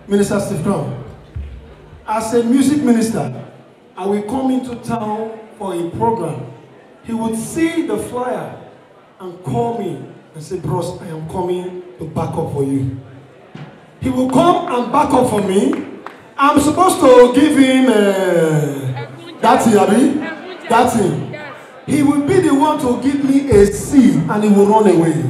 Minister Steve Crown. As a music minister, I will come into town for a program. He would see the flyer and call me and say, bros, I am coming to back up for you. He will come and back up for me. I'm supposed to give him that thing, Abi? That thing. He will be the one to give me a seed and he will run away.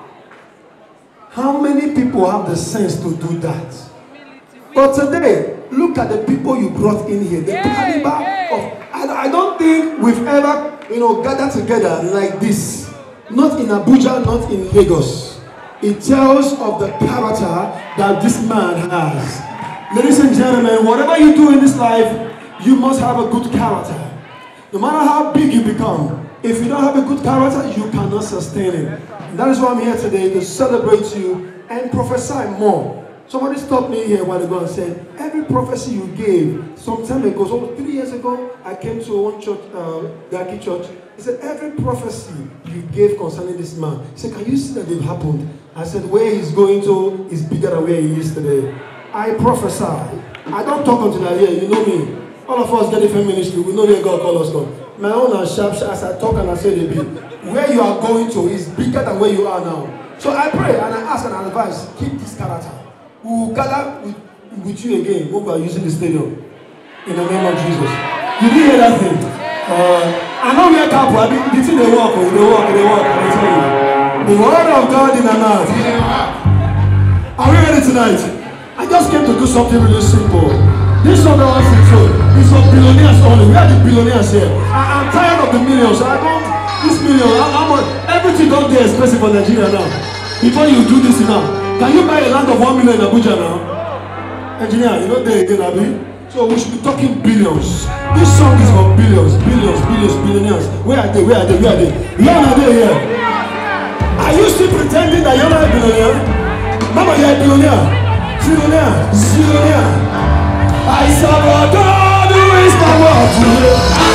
How many people have the sense to do that? But today, look at the people you brought in here. The caliber of... I don't think we've ever, gathered together like this. Not in Abuja, not in Lagos. It tells of the character that this man has. Ladies and gentlemen, whatever you do in this life, you must have a good character. No matter how big you become, if you don't have a good character, you cannot sustain it. And that is why I'm here today, to celebrate you and prophesy more. Somebody stopped me here a while ago and said, every prophecy you gave some time ago, so 3 years ago, I came to one church, Gaki Church. He said, every prophecy you gave concerning this man, he said, can you see that they've happened? I said, where he's going to is bigger than where he is today. I prophesy. I don't talk until I hear, you know me. All of us get different ministry. We know where God call us from. My own are sharp, as I talk and I say they be. Where you are going to is bigger than where you are now. So I pray and I ask and advise, keep this character. We will gather with you again when we are using the stadium. In the name of Jesus. You didn't hear that thing? I know we are couple. I mean, the thing they walk, I tell you. The word of God in an art. Are we ready tonight? I just came to do something really simple. This song that I want to show is for billionaires only. We are the billionaires here. I'm tired of the millions. This million, everything don't get expensive for Nigeria now. Before you do this now, can you buy a land of 1 million in Abuja now? Engineer, you know there again, Abi? So we should be talking billions. This song is for billions, billionaires. Where are they? You are they here. Are you still pretending that you're not a billionaire? Mama, you're a billionaire. Zillionaire. I serve a God who is powerful.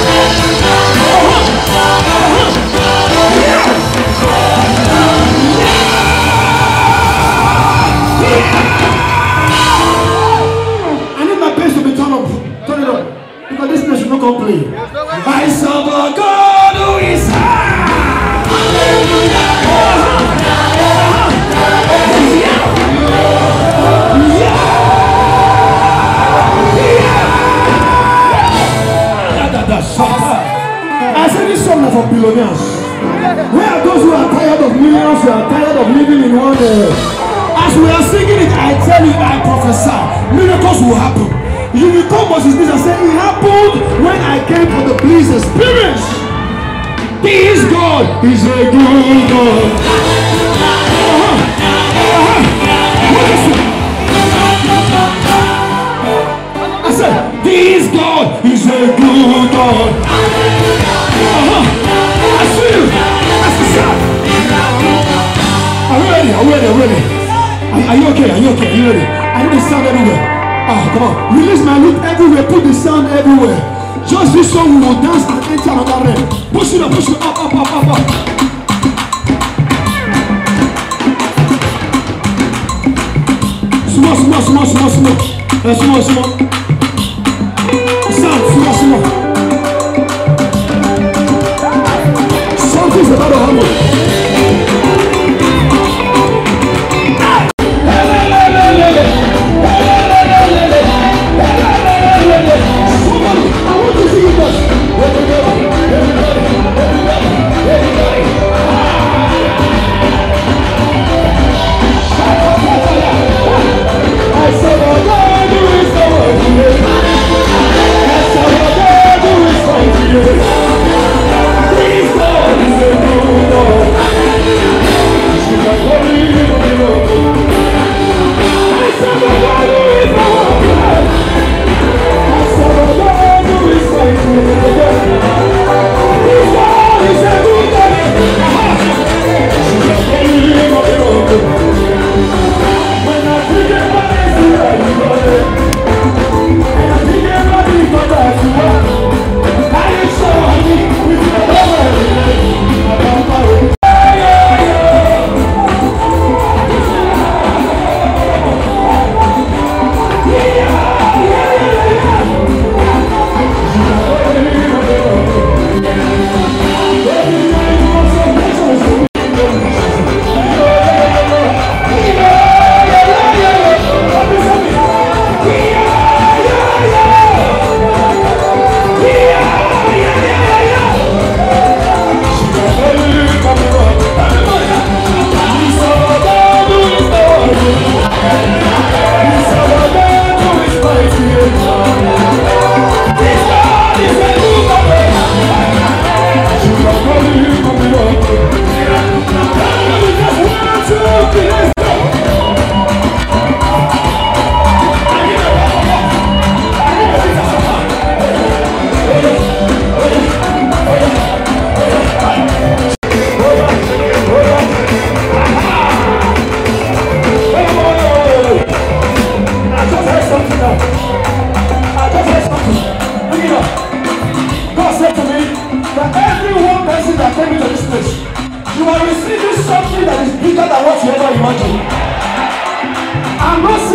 I need my bass to be turned up. Turn it up. Because this place should not complain. I serve a God who is high. I said this song is for billionaires. Where are those who are tired of millions, who are tired of living in one As we are singing it, I tell you, I prophesy, miracles will happen. You will come Moses and say, it happened when I came for the police experience. This God is a good God. I said, this God is a good God. I see you. That's the sound. Are you ready? Are you okay? Are you ready? I need the sound everywhere. Come on. Release my loop everywhere. Put the sound everywhere. Just this song, we will dance and enter another realm. Push it up. Up. Small. Sound, small. Something's about to happen. Please God is a good Lord.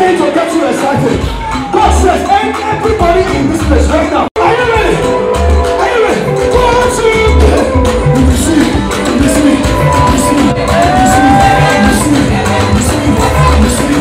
saying to get you excited. God says, and everybody in this place right now, are you ready? Are you ready? Go on to receive, receive, receive, receive, receive, receive, receive,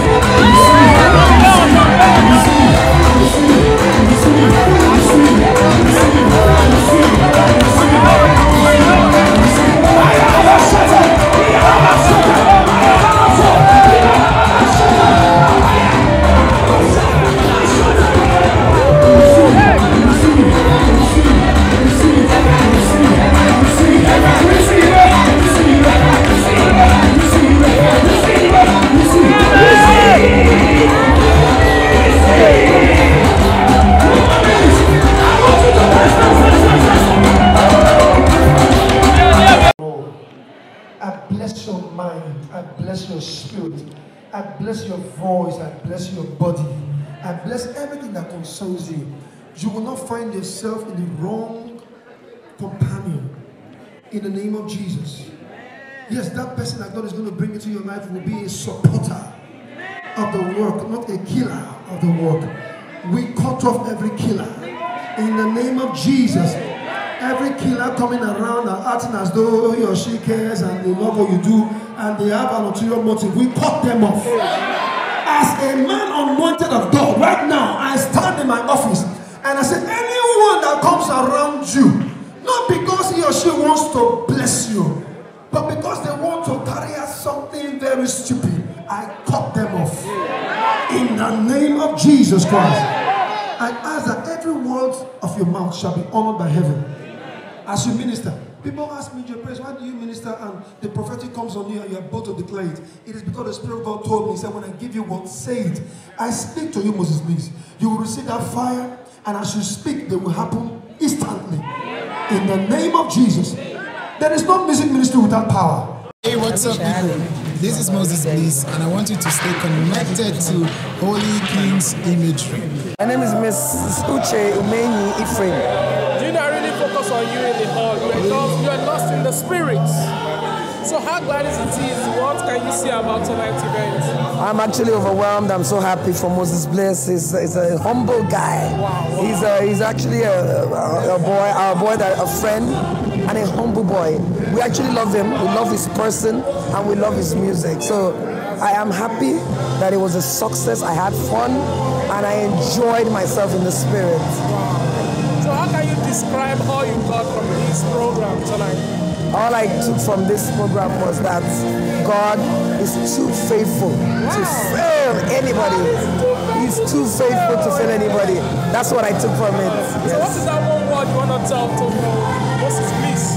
I bless your voice, I bless your body, I bless everything that concerns you. You will not find yourself in the wrong companion in the name of Jesus. Yes, that person that God is going to bring into your life will be a supporter of the work, not a killer of the work. We cut off every killer in the name of Jesus. Every killer coming around and acting as though he or she cares and they love what you do and they have an ulterior motive, we cut them off. As a man anointed of God, right now, I stand in my office and I say, anyone that comes around you, not because he or she wants to bless you, but because they want to carry out something very stupid, I cut them off. In the name of Jesus Christ. I ask that every word of your mouth shall be honored by heaven. As you minister, people ask me, your praise, why do you minister and the prophetic comes on you and you are bold to declare it? It is because the Spirit of God told me, he said, when I give you what, say it. I speak to you, Moses, please. You will receive that fire, and as you speak, they will happen instantly. In the name of Jesus. There is no music ministry without power. Hey, what's up, people? This is Moses Bliss, and I want you to stay connected to Holy King's imagery. My name is Miss Uche Umeni Ephraim. Do you not really focus on you in the hall? You are lost in the spirits. So how glad is it? What can you say about tonight's event? I'm actually overwhelmed. I'm so happy for Moses Bliss. He's a humble guy. Wow. He's actually a friend, and a humble boy. We actually love him. We love his person, and we love his music. So I am happy that it was a success. I had fun, and I enjoyed myself in the spirit. Wow. So how can you describe all you got from this program tonight? All I took from this program was that God is too faithful to fail anybody. He's too faithful to fail anybody. That's what I took from it. Yes. So what is that one word you want to tell to Moses Bliss?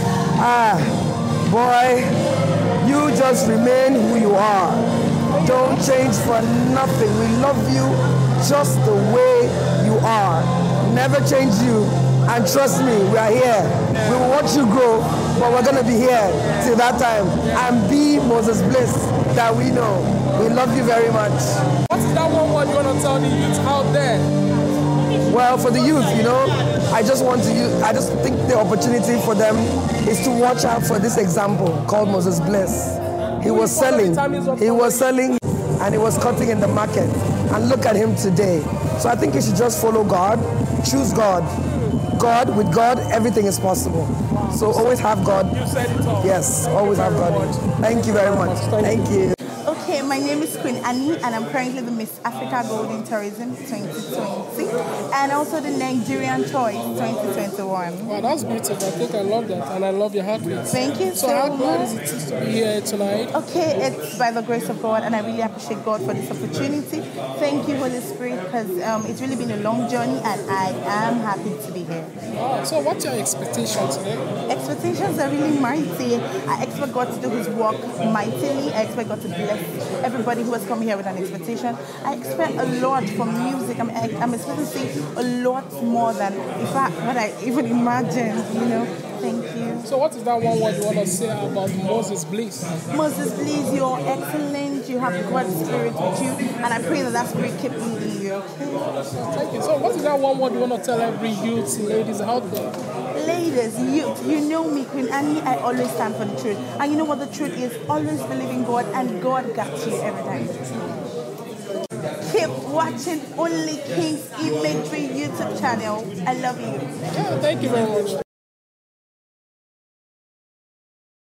Boy, you just remain who you are. Don't change for nothing. We love you just the way you are. Never change you. And trust me, we are here. We will watch you grow, but we're going to be here till that time. And be Moses Bliss that we know. We love you very much. What is that one word you want to tell the youth out there? Well, for the youth, I just think the opportunity for them is to watch out for this example called Moses Bliss. He was selling, and he was cutting in the market. And look at him today. So I think you should just follow God, choose God. With God, everything is possible. So always have God. You said it all. Yes, always have God. Thank you very much. Thank you. Okay, my name is Queen Annie, and I'm currently the Miss Africa Golden Tourism 2020 and also the Nigerian Choice 2021. Wow, that's beautiful. I think I love that, and I love your heartbeats. Thank you so how glad is it to be here tonight? Okay, it's by the grace of God, and I really appreciate God for this opportunity. Thank you, Holy Spirit, because it's really been a long journey, and I am happy to be here. Wow. So what's your expectation today? Expectations are really mighty. I expect God to do His work mightily. I expect God to bless everybody who has come here with an expectation. I expect a lot from music. I'm expecting to see a lot more than what I even imagined, Thank you. So what is that one word you want to say about Moses Bliss? Moses Bliss, you're excellent. You have God's Spirit with you. And I pray that Spirit keep leading you, okay? Thank you. So what is that one word you want to tell every youth, ladies out there? Ladies, youth, you know me, Queen Annie, I always stand for the truth. And you know what the truth is? Always believe in God, and God got you every time. Keep watching Only Kings Imagery YouTube channel. I love you. Yeah, thank you very much.